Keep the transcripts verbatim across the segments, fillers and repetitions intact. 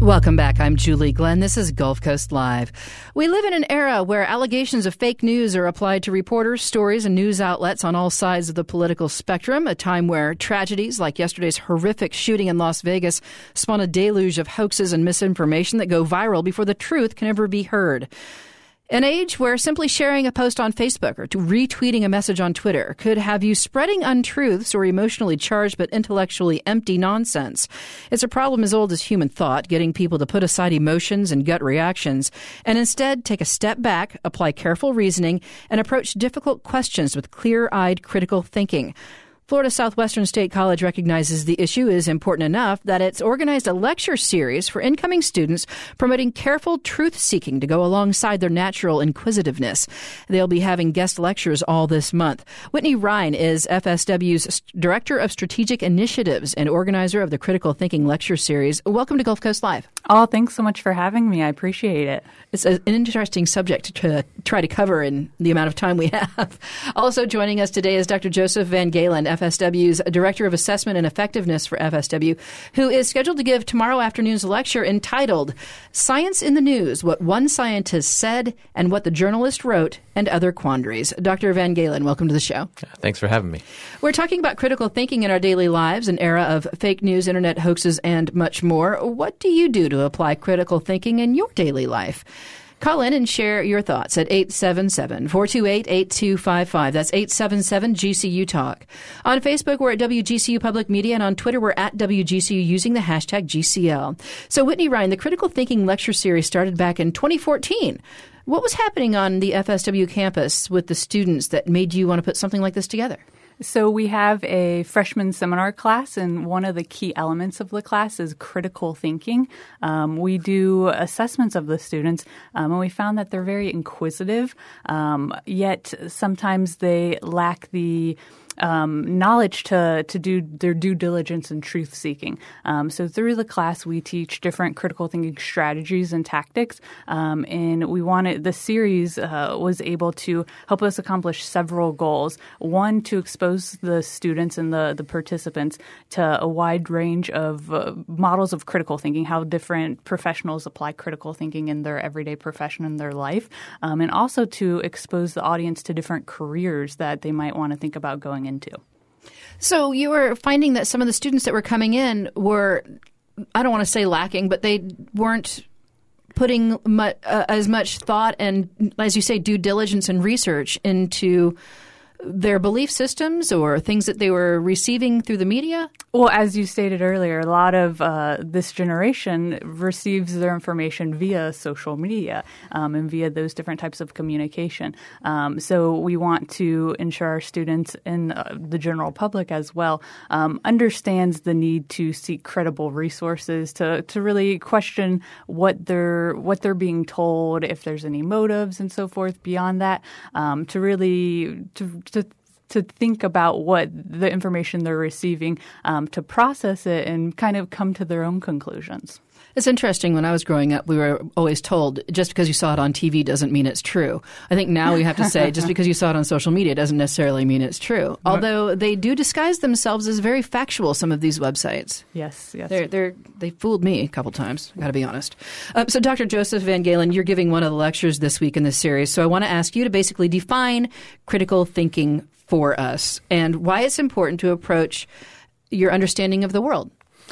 Welcome back. I'm Julie Glenn. This is Gulf Coast Live. We live in an era where allegations of fake news are applied to reporters, stories, and news outlets on all sides of the political spectrum, a time where tragedies like yesterday's horrific shooting in Las Vegas spawn a deluge of hoaxes and misinformation that go viral before the truth can ever be heard. An age where simply sharing a post on Facebook or to retweeting a message on Twitter could have you spreading untruths or emotionally charged but intellectually empty nonsense. It's a problem as old as human thought, getting people to put aside emotions and gut reactions and instead take a step back, apply careful reasoning, and approach difficult questions with clear-eyed critical thinking. Florida Southwestern State College recognizes the issue is important enough that it's organized a lecture series for incoming students promoting careful truth-seeking to go alongside their natural inquisitiveness. They'll be having guest lectures all this month. Whitney Ryan is F S W's Director of Strategic Initiatives and organizer of the Critical Thinking Lecture Series. Welcome to Gulf Coast Live. Oh, thanks so much for having me. I appreciate it. It's an interesting subject to try to cover in the amount of time we have. Also joining us today is Doctor Joseph Van Galen, F S W's Director of Assessment and Effectiveness for F S W, who is scheduled to give tomorrow afternoon's lecture entitled Science in the News, What One Scientist Said and What the Journalist Wrote and Other Quandaries. Doctor Van Galen, welcome to the show. Thanks for having me. We're talking about critical thinking in our daily lives, an era of fake news, internet hoaxes, and much more. What do you do to apply critical thinking in your daily life? Call in and share your thoughts at eight seven seven, four two eight, eight two five five. That's eight seven seven G C U Talk. On Facebook, we're at W G C U Public Media, and on Twitter, we're at W G C U using the hashtag G C L. So, Whitney Ryan, the Critical Thinking Lecture Series started back in twenty fourteen. What was happening on the F S W campus with the students that made you want to put something like this together? So we have a freshman seminar class, and one of the key elements of the class is critical thinking. Um, we do assessments of the students, um, and we found that they're very inquisitive, um, yet sometimes they lack the Um, knowledge to to do their due diligence and truth seeking. Um, so through the class, we teach different critical thinking strategies and tactics, um, and we wanted the series uh, was able to help us accomplish several goals. One, to expose the students and the the participants to a wide range of uh, models of critical thinking, how different professionals apply critical thinking in their everyday profession and their life, um, and also to expose the audience to different careers that they might want to think about going into. So you were finding that some of the students that were coming in were, I don't want to say lacking, but they weren't putting mu- uh, as much thought and, as you say, due diligence and research into their belief systems or things that they were receiving through the media? Well, as you stated earlier, a lot of uh, this generation receives their information via social media um, and via those different types of communication. Um, so we want to ensure our students and uh, the general public as well um, understands the need to seek credible resources, to to really question what they're what they're being told, if there's any motives and so forth beyond that, um, to really to to to think about what the information they're receiving, um, to process it and kind of come to their own conclusions. It's interesting. When I was growing up, we were always told just because you saw it on T V doesn't mean it's true. I think now we have to say just because you saw it on social media doesn't necessarily mean it's true. Although they do disguise themselves as very factual, some of these websites. Yes, yes. They're, they're, they fooled me a couple times, got to be honest. Uh, so Doctor Joseph Van Galen, you're giving one of the lectures this week in this series. So I want to ask you to basically define critical thinking for us and why it's important to approach your understanding of the world.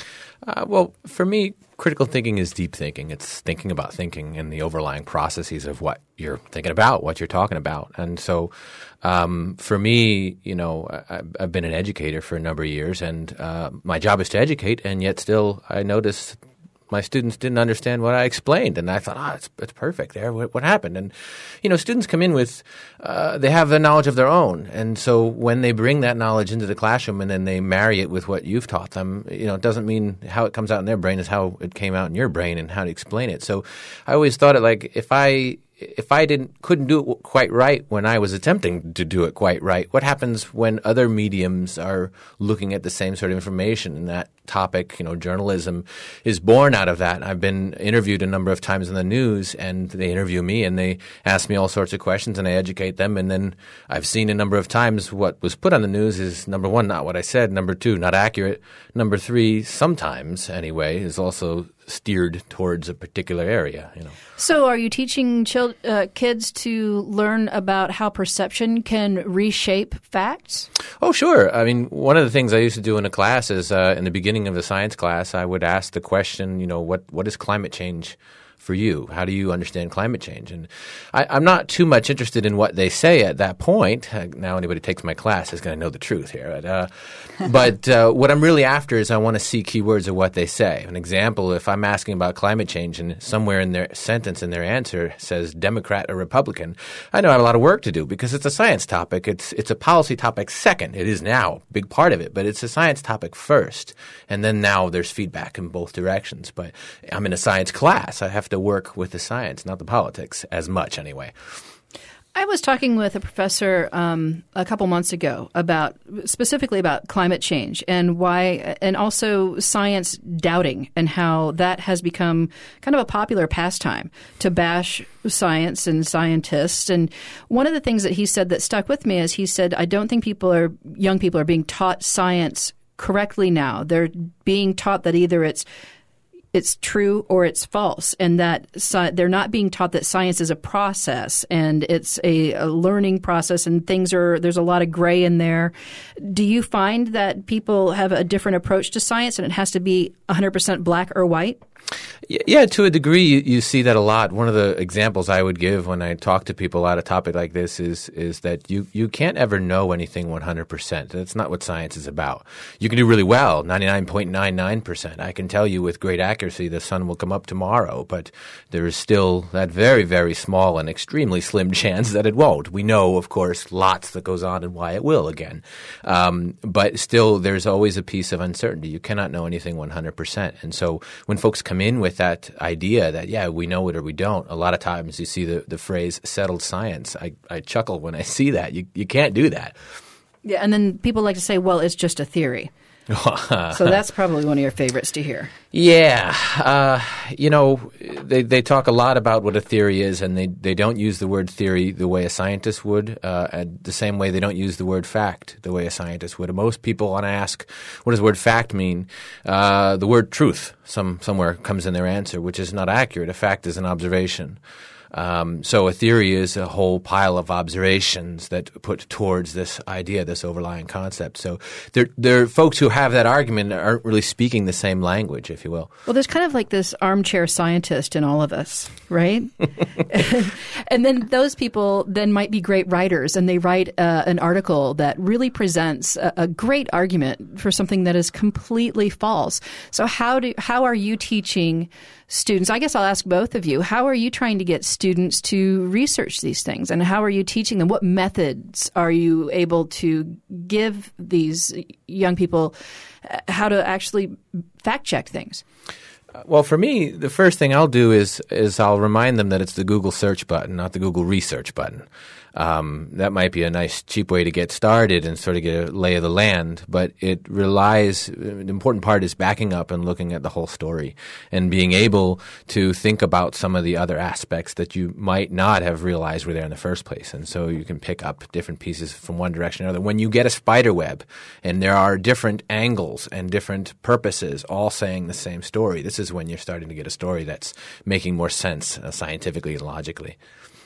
Uh, well, for me, critical thinking is deep thinking. It's thinking about thinking and the overlying processes of what you're thinking about, what you're talking about. And so um, for me, you know, I, I've been an educator for a number of years, and uh, my job is to educate, and yet still I notice my students didn't understand what I explained, and I thought, oh, it's, it's perfect there. What, what happened? And, you know, students come in with uh, – they have the knowledge of their own. And so when they bring that knowledge into the classroom and then they marry it with what you've taught them, you know, it doesn't mean how it comes out in their brain is how it came out in your brain and how to explain it. So I always thought it like if I – if I didn't couldn't do it quite right when I was attempting to do it quite right, what happens when other mediums are looking at the same sort of information? And that topic, you know, journalism is born out of that. I've been interviewed a number of times in the news, and they interview me and they ask me all sorts of questions and I educate them. And then I've seen a number of times what was put on the news is, number one, not what I said. Number two, not accurate. Number three, sometimes anyway, is also steered towards a particular area. You know. So, are you teaching chil- uh, kids to learn about how perception can reshape facts? Oh, sure. I mean, one of the things I used to do in a class is, uh, in the beginning of the science class, I would ask the question, you know, what what is climate change for you? How do you understand climate change? And I, I'm not too much interested in what they say at that point. Uh, now anybody who takes my class is going to know the truth here. But, uh, but uh, what I'm really after is I want to see keywords of what they say. An example, if I'm asking about climate change and somewhere in their sentence in their answer says Democrat or Republican, I know I have a lot of work to do because it's a science topic. It's it's a policy topic second. It is now a big part of it, but it's a science topic first. And then now there's feedback in both directions. But I'm in a science class. I have to to work with the science, not the politics, as much anyway. I was talking with a professor um, a couple months ago about specifically about climate change and why, and also science doubting and how that has become kind of a popular pastime to bash science and scientists. And one of the things that he said that stuck with me is he said, I don't think people are young people are being taught science correctly now. They're being taught that either it's it's true or it's false, and that sci- they're not being taught that science is a process and it's a, a learning process, and things are there's a lot of gray in there. Do you find that people have a different approach to science and it has to be one hundred percent black or white? Yeah, to a degree, you, you see that a lot. One of the examples I would give when I talk to people about a topic like this is is that you, you can't ever know anything one hundred percent. That's not what science is about. You can do really well, ninety-nine point nine nine percent. I can tell you with great accuracy the sun will come up tomorrow, but there is still that very, very small and extremely slim chance that it won't. We know, of course, lots that goes on and why it will again. Um, but still, there's always a piece of uncertainty. You cannot know anything one hundred percent. And so when folks come in with that idea that, yeah, we know it or we don't, a lot of times you see the, the phrase settled science. I, I chuckle when I see that. You, you can't do that. Yeah, and then people like to say, well, it's just a theory. So that's probably one of your favorites to hear. Yeah. Uh, you know, they, they talk a lot about what a theory is, and they, they don't use the word theory the way a scientist would, uh, and the same way they don't use the word fact the way a scientist would. And most people want to ask, what does the word fact mean? Uh, the word truth some somewhere comes in their answer, which is not accurate. A fact is an observation. Um, so a theory is a whole pile of observations that put towards this idea, this overlying concept. So there, there are folks who have that argument that aren't really speaking the same language, if you will. Well, there's kind of like this armchair scientist in all of us, right? and, and then those people then might be great writers, and they write uh, an article that really presents a, a great argument for something that is completely false. So how do how are you teaching students? I guess I'll ask both of you. How are you trying to get students to research these things, and how are you teaching them? What methods are you able to give these young people how to actually fact check things? Well, for me, the first thing I'll do is is I'll remind them that it's the Google search button, not the Google research button. Um, that might be a nice, cheap way to get started and sort of get a lay of the land, but it relies – the important part is backing up and looking at the whole story and being able to think about some of the other aspects that you might not have realized were there in the first place. And so you can pick up different pieces from one direction or another. When you get a spider web and there are different angles and different purposes all saying the same story, this is when you're starting to get a story that's making more sense uh, scientifically and logically.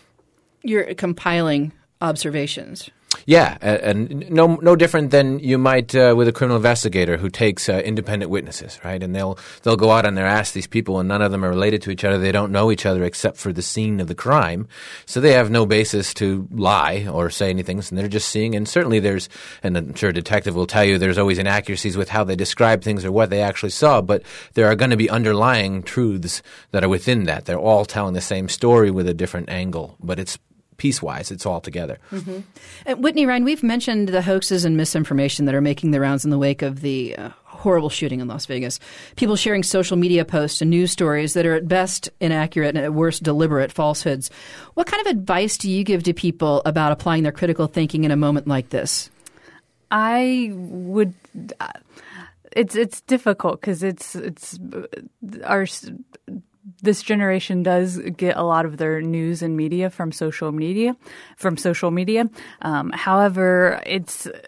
You're compiling observations. Yeah, and no no different than you might uh, with a criminal investigator who takes uh, independent witnesses, right? And they'll they'll go out and they'll ask these people, and none of them are related to each other. They don't know each other except for the scene of the crime, so they have no basis to lie or say anything. And they're just seeing. And certainly there's, and I'm sure a detective will tell you, there's always inaccuracies with how they describe things or what they actually saw. But there are going to be underlying truths that are within that. They're all telling the same story with a different angle, but it's piecewise, it's all together. Mm-hmm. And Whitney Rein, we've mentioned the hoaxes and misinformation that are making the rounds in the wake of the uh, horrible shooting in Las Vegas. People sharing social media posts and news stories that are at best inaccurate and at worst deliberate falsehoods. What kind of advice do you give to people about applying their critical thinking in a moment like this? I would uh, – it's it's difficult because it's it's our – this generation does get a lot of their news and media from social media, from social media. Um, however, it's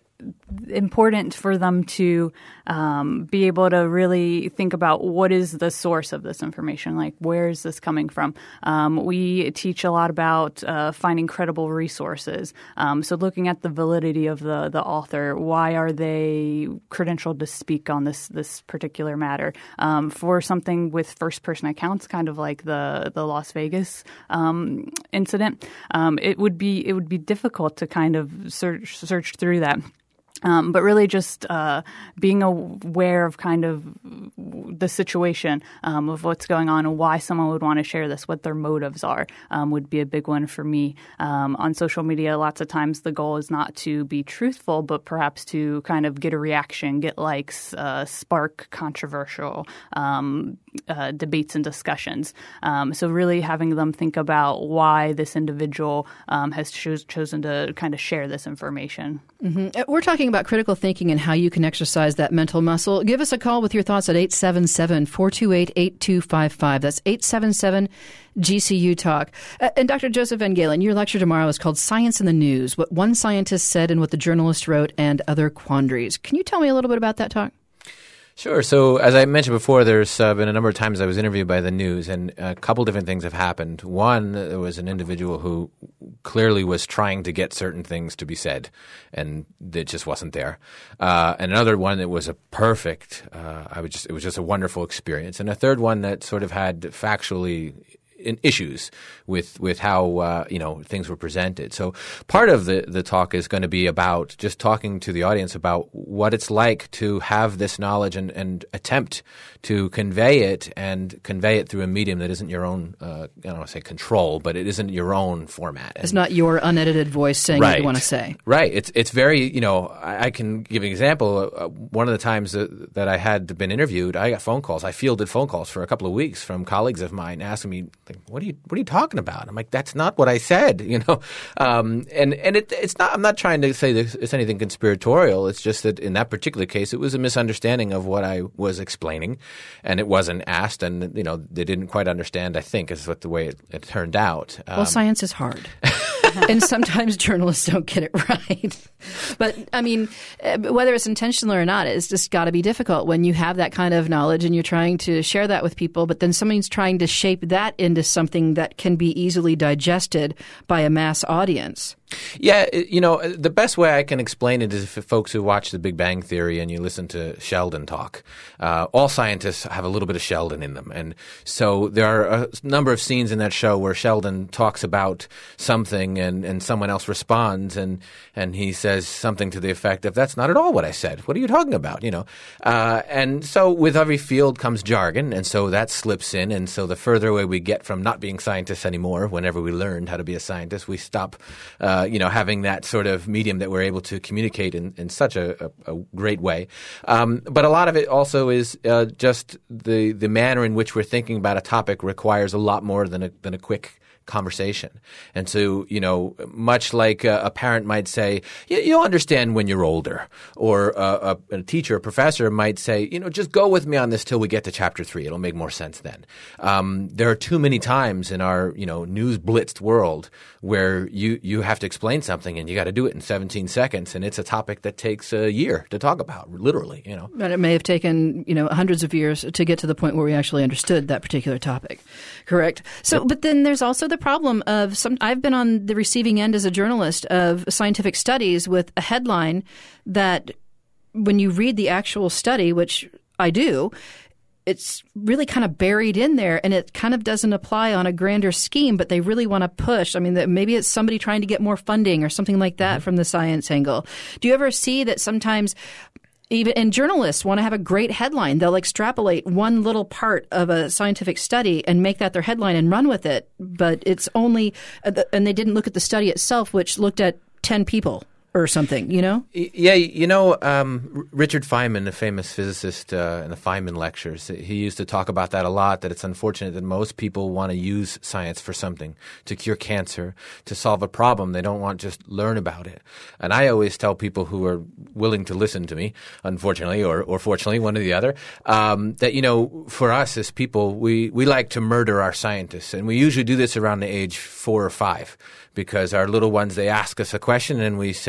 important for them to um, be able to really think about what is the source of this information, like where is this coming from. Um, we teach a lot about uh, finding credible resources. Um, so looking at the validity of the the author, why are they credentialed to speak on this this particular matter? Um, for something with first person accounts, kind of like the the Las Vegas um, incident, um, it would be it would be difficult to kind of search search through that. Um, but really just uh, being aware of kind of the situation um, of what's going on and why someone would want to share this, what their motives are, um, would be a big one for me. Um, on social media, lots of times the goal is not to be truthful, but perhaps to kind of get a reaction, get likes, uh, spark controversial um, uh, debates and discussions. Um, so really having them think about why this individual um, has cho- chosen to kind of share this information. Mm-hmm. We're talking about critical thinking and how you can exercise that mental muscle. Give us a call with your thoughts at eight seven seven, four two eight, eight two five five. That's eight seven seven G C U Talk. Uh, and Doctor Joseph Van Galen, your lecture tomorrow is called Science in the News, What One Scientist Said and What the Journalist Wrote and Other Quandaries. Can you tell me a little bit about that talk? Sure. So as I mentioned before, there's uh, been a number of times I was interviewed by the news, and a couple different things have happened. One, there was an individual who clearly was trying to get certain things to be said, and it just wasn't there. Uh, and another one that was a perfect, uh, I would just, it was just a wonderful experience. And a third one that sort of had factually in issues with with how uh, you know things were presented. So part of the the talk is going to be about just talking to the audience about what it's like to have this knowledge and, and attempt to convey it and convey it through a medium that isn't your own. Uh, I don't want to say control, but it isn't your own format. It's and, not your unedited voice saying right, what you want to say. Right. It's it's very you know I, I can give an example. Uh, one of the times that, that I had been interviewed, I got phone calls. I fielded phone calls for a couple of weeks from colleagues of mine asking me, What are you What are you talking about? I'm like, that's not what I said, you know. Um, and and it, it's not. I'm not trying to say that it's anything conspiratorial. It's just that in that particular case, it was a misunderstanding of what I was explaining, and it wasn't asked, and you know they didn't quite understand. I think is what the way it, it turned out. Um, well, science is hard. And sometimes journalists don't get it right. But, I mean, whether it's intentional or not, it's just got to be difficult when you have that kind of knowledge and you're trying to share that with people, but then somebody's trying to shape that into something that can be easily digested by a mass audience. Yeah, you know, the best way I can explain it is for folks who watch The Big Bang Theory and you listen to Sheldon talk. Uh, all scientists have a little bit of Sheldon in them. And so there are a number of scenes in that show where Sheldon talks about something and, and someone else responds and, and he says something to the effect of, that's not at all what I said. What are you talking about? You know, uh, and so with every field comes jargon, and so that slips in. And so the further away we get from not being scientists anymore, whenever we learned how to be a scientist, we stop uh, Uh, you know, having that sort of medium that we're able to communicate in, in such a, a, a great way. Um, but a lot of it also is uh, just the the manner in which we're thinking about a topic requires a lot more than a, than a quick conversation. And so, you know, much like a, a parent might say, you'll understand when you're older, or a, a, a teacher, a professor might say, you know, just go with me on this till we get to chapter three. It'll make more sense then. Um, there are too many times in our, you know, news blitzed world where you, you have to explain something and you got to do it in seventeen seconds, and it's a topic that takes a year to talk about, literally, you know. But it may have taken, you know, hundreds of years to get to the point where we actually understood that particular topic. Correct. So, but then there's also the problem of some, I've been on the receiving end as a journalist of scientific studies with a headline that when you read the actual study, which I do, it's really kind of buried in there and it kind of doesn't apply on a grander scheme, but they really want to push. I mean, maybe it's somebody trying to get more funding or something like that mm-hmm. from the science angle. Do you ever see that sometimes even and journalists want to have a great headline? They'll extrapolate one little part of a scientific study and make that their headline and run with it. But it's only – and they didn't look at the study itself, which looked at ten people or something, you know? Yeah, you know, um, Richard Feynman, the famous physicist uh, in the Feynman lectures, he used to talk about that a lot, that it's unfortunate that most people want to use science for something, to cure cancer, to solve a problem. They don't want to just learn about it. And I always tell people who are willing to listen to me, unfortunately, or, or fortunately, one or the other, um, that, you know, for us as people, we, we like to murder our scientists. And we usually do this around the age four or five. Because our little ones, they ask us a question and we say,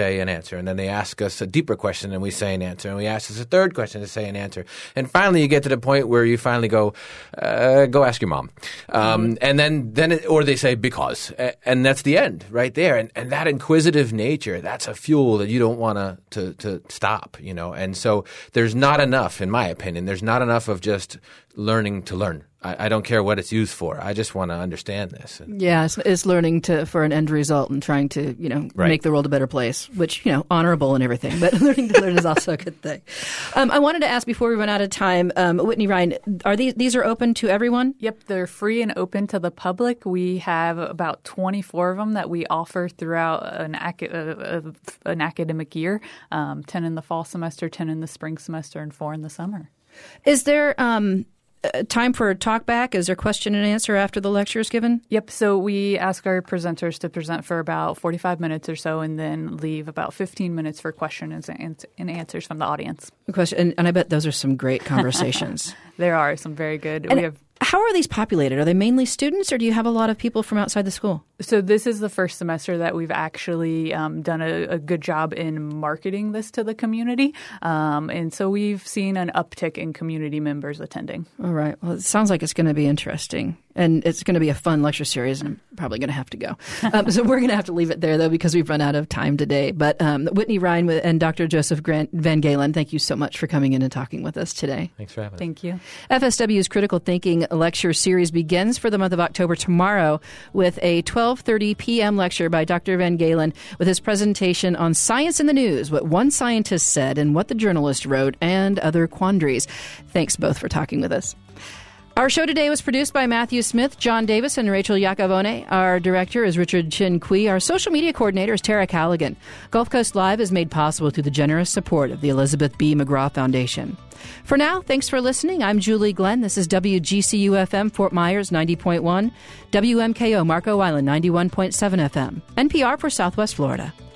say an answer. And then they ask us a deeper question and we say an answer. And we ask us a third question to say an answer. And finally you get to the point where you finally go, uh, go ask your mom. Um, mm-hmm. And then, then it, or they say because. And that's the end right there. And, and that inquisitive nature, that's a fuel that you don't want to to stop, you know. And so there's not enough, in my opinion, there's not enough of just learning to learn. I, I don't care what it's used for. I just want to understand this. Yeah, it's, it's learning to for an end result and trying to, you know, right. make the world a better place, which, you know, honorable and everything. But learning to learn is also a good thing. Um, I wanted to ask before we run out of time, um, Whitney Ryan, are these these are open to everyone? Yep, they're free and open to the public. We have about twenty-four of them that we offer throughout an, ac- uh, uh, an academic year, um, ten in the fall semester, ten in the spring semester, and four in the summer. Is there um, uh, time for a talk back? Is there question and answer after the lecture is given? Yep. So we ask our presenters to present for about forty-five minutes or so and then leave about fifteen minutes for questions and, and answers from the audience. Question, and, and I bet those are some great conversations. There are some very good. And we have. How are these populated? Are they mainly students or do you have a lot of people from outside the school? So this is the first semester that we've actually um, done a, a good job in marketing this to the community. Um, and so we've seen an uptick in community members attending. All right. Well, it sounds like it's going to be interesting. And it's going to be a fun lecture series, and I'm probably going to have to go. Um, so we're going to have to leave it there, though, because we've run out of time today. But um, Whitney Ryan and Doctor Joseph Grant Van Galen, thank you so much for coming in and talking with us today. Thanks for having us. Thank you. F S W's Critical Thinking lecture series begins for the month of October tomorrow with a twelve thirty p.m. lecture by Doctor Van Galen with his presentation on science in the news, what one scientist said and what the journalist wrote, and other quandaries. Thanks both for talking with us. Our show today was produced by Matthew Smith, John Davis, and Rachel Iacovone. Our director is Richard Chin Kui. Our social media coordinator is Tara Callaghan. Gulf Coast Live is made possible through the generous support of the Elizabeth B. McGraw Foundation. For now, thanks for listening. I'm Julie Glenn. This is W G C U F M Fort Myers ninety point one, W M K O Marco Island ninety-one point seven F M, N P R for Southwest Florida.